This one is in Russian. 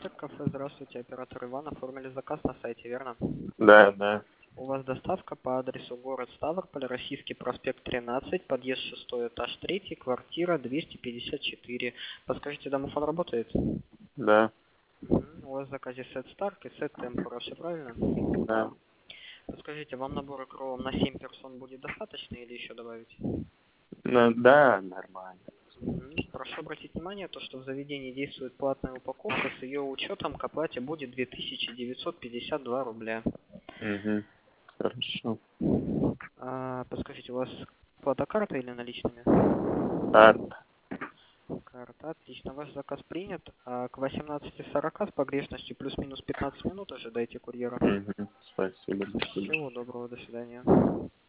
Кафе, здравствуйте, оператор Иван, оформили заказ на сайте, верно? Да, да. У вас доставка по адресу город Ставрополь, Российский проспект 13, подъезд 6, этаж 3, квартира 254. Подскажите, домофон работает? Да, У вас в заказе сет Старк и сет Темпора, все правильно? да. Подскажите, вам набора кровом на 7 персон будет достаточно или еще добавить? Ну, да, нормально. Прошу обратить внимание, то, что в заведении действует платная упаковка, с ее учетом к оплате будет 2952 рубля. Угу. Хорошо. Подскажите, у вас фотокарта или наличными? Карта. Карта, отлично. Ваш заказ принят. К 18:40 с погрешностью плюс-минус 15 минут ожидайте курьера. Угу. Спасибо, до свидания. Всего доброго, до свидания.